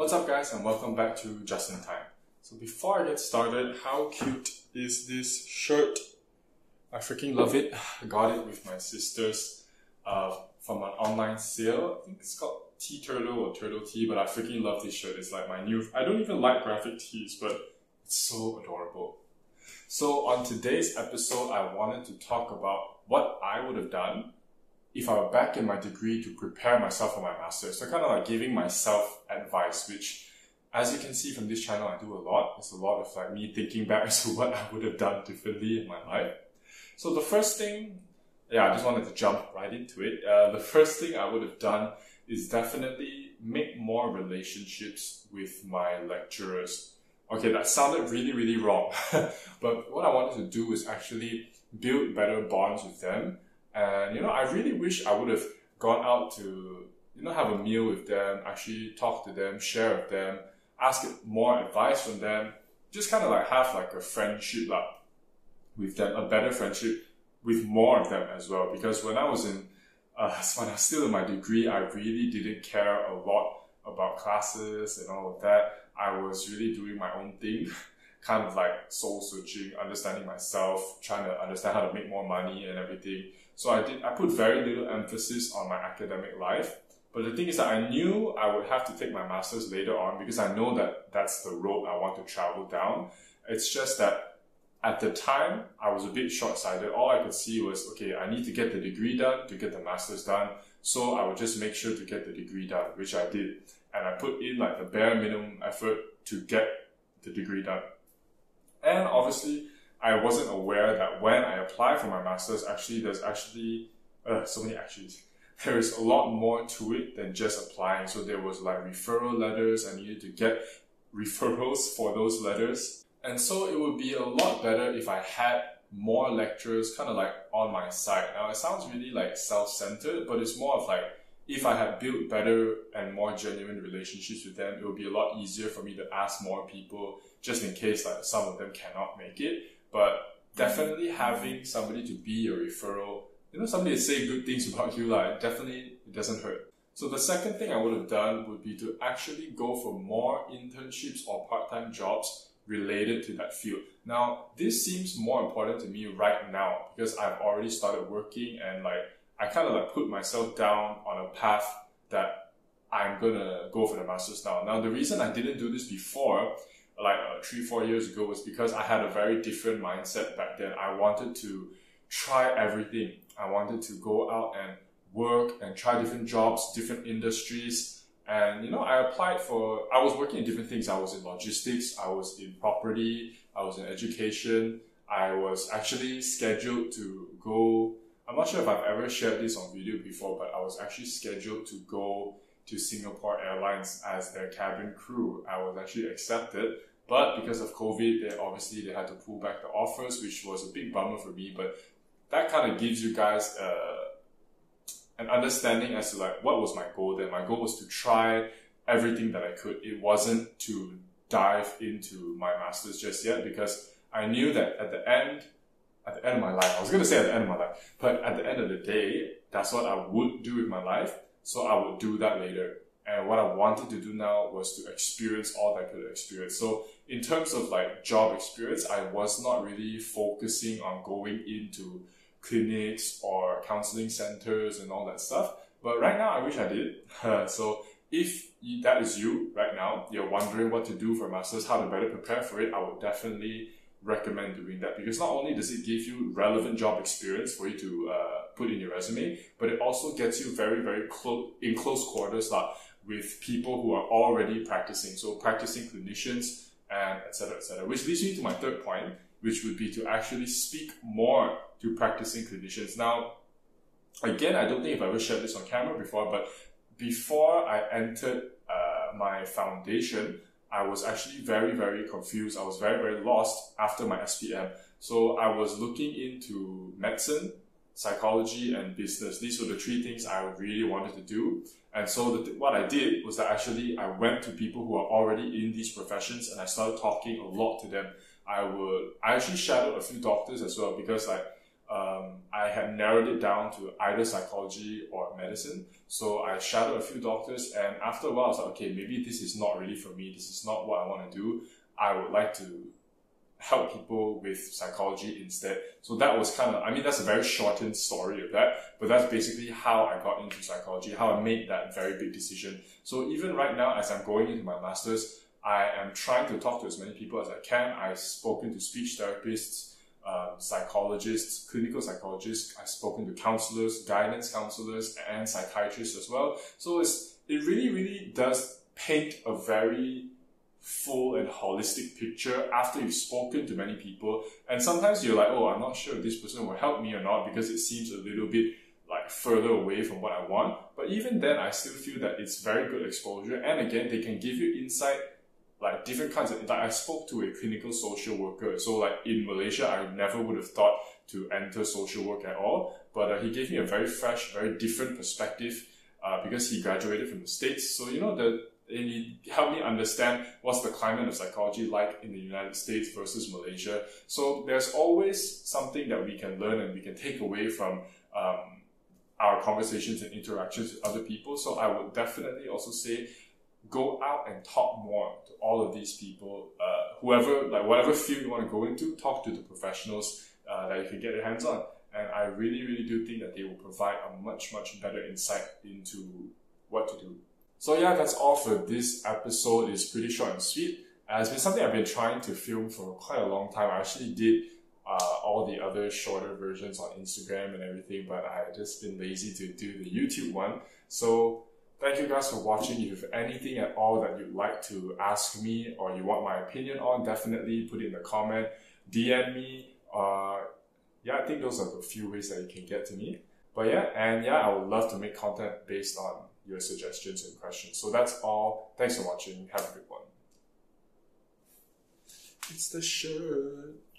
What's up guys, and welcome back to Just in Time. So before I get started, how cute is this shirt? I freaking love it. I got it with my sisters from an online sale. I think it's called Tea Turtle or Turtle Tea, but I freaking love this shirt. It's like my new... I don't even like graphic tees, but it's so adorable. So on today's episode, I wanted to talk about what I would have done if I were back in my degree to prepare myself for my master's. So kind of like giving myself advice, which as you can see from this channel, I do a lot. It's a lot of like me thinking back as to what I would have done differently in my life. So the first thing, I just wanted to jump right into it. The first thing I would have done is definitely make more relationships with my lecturers. Okay, that sounded really wrong. But what I wanted to do is actually build better bonds with them. And, I really wish I would have gone out to, have a meal with them, actually talk to them, share with them, ask more advice from them, just kind of like have like a friendship with them, a better friendship with more of them as well. Because when I was still in my degree, I really didn't care a lot about classes and all of that. I was really doing my own thing, kind of like soul searching, understanding myself, trying to understand how to make more money and everything. So I put very little emphasis on my academic life. But the thing is that I knew I would have to take my master's later on because I know that that's the road I want to travel down. It's just that at the time, I was a bit short-sighted. All I could see was, okay, I need to get the degree done to get the master's done. So I would just make sure to get the degree done, which I did. And I put in like the bare minimum effort to get the degree done. And obviously, I wasn't aware that when I applied for my master's, there's so many actions. There is a lot more to it than just applying. So there was like referral letters. I needed to get referrals for those letters. And so it would be a lot better if I had more lecturers kind of like on my side. Now it sounds really like self-centered, but it's more of like, if I had built better and more genuine relationships with them, it would be a lot easier for me to ask more people just in case like some of them cannot make it. But definitely having somebody to be your referral, somebody to say good things about you, it doesn't hurt. So the second thing I would have done would be to actually go for more internships or part-time jobs related to that field. Now, this seems more important to me right now because I've already started working and I kind of put myself down on a path that I'm gonna go for the master's now. Now, the reason I didn't do this before, 3-4 years ago, was because I had a very different mindset back then. I wanted to try everything. I wanted to go out and work and try different jobs, different industries. And, I was working in different things. I was in logistics, I was in property, I was in education. I was actually scheduled to go, I'm not sure if I've ever shared this on video before, but I was actually scheduled to go to Singapore Airlines as their cabin crew. I was actually accepted, but because of COVID, they had to pull back the offers, which was a big bummer for me. But that kind of gives you guys an understanding as to what was my goal then. My goal was to try everything that I could. It wasn't to dive into my master's just yet because I knew that at the end of my life, I was going to say at the end of my life, but at the end of the day, that's what I would do with my life. So I would do that later. And what I wanted to do now was to experience all that I could experience. So in terms of job experience, I was not really focusing on going into clinics or counseling centers and all that stuff. But right now, I wish I did. So if that is you right now, you're wondering what to do for a master's, how to better prepare for it, I would definitely recommend doing that, because not only does it give you relevant job experience for you to put in your resume, but it also gets you very in close quarters with people who are already practicing, so practicing clinicians and etc., which leads me to my third point, which would be to actually speak more to practicing clinicians. Now, again, I don't think I've ever shared this on camera before, but before I entered my foundation, I was actually very confused. I was very lost after my SPM. So I was looking into medicine, psychology, and business. These were the three things I really wanted to do. And so what I did was that actually I went to people who are already in these professions and I started talking a lot to them. I actually shadowed a few doctors as well because I had narrowed it down to either psychology or medicine. So I shadowed a few doctors, and after a while I was like, okay, maybe this is not really for me. This is not what I want to do. I would like to help people with psychology instead. So that was kind of, I mean, that's a very shortened story of that, but that's basically how I got into psychology, how I made that very big decision. So even right now, as I'm going into my master's, I am trying to talk to as many people as I can. I've spoken to speech therapists, psychologists, clinical psychologists. I've spoken to counselors, guidance counselors, and psychiatrists as well. So it really, really does paint a very full and holistic picture after you've spoken to many people. And sometimes you're like, oh, I'm not sure if this person will help me or not because it seems a little bit like further away from what I want. But even then, I still feel that it's very good exposure. And again, they can give you insight, like different kinds of, like I spoke to a clinical social worker. So like in Malaysia, I never would have thought to enter social work at all. But he gave me a very fresh, very different perspective because he graduated from the States. So, you know, and he helped me understand what's the climate of psychology like in the United States versus Malaysia. So there's always something that we can learn and we can take away from our conversations and interactions with other people. So I would definitely also say, go out and talk more to all of these people. Whoever, like whatever field you want to go into, talk to the professionals that you can get your hands on. And I really, really do think that they will provide a much, much better insight into what to do. So yeah, that's all for this episode. It's pretty short and sweet. It's been something I've been trying to film for quite a long time. I actually did all the other shorter versions on Instagram and everything, but I've just been lazy to do the YouTube one. So thank you guys for watching. If you have anything at all that you'd like to ask me or you want my opinion on, definitely put it in the comment, DM me. Yeah, I think those are the few ways that you can get to me. But yeah, I would love to make content based on your suggestions and questions. So that's all. Thanks for watching. Have a good one. It's the shirt.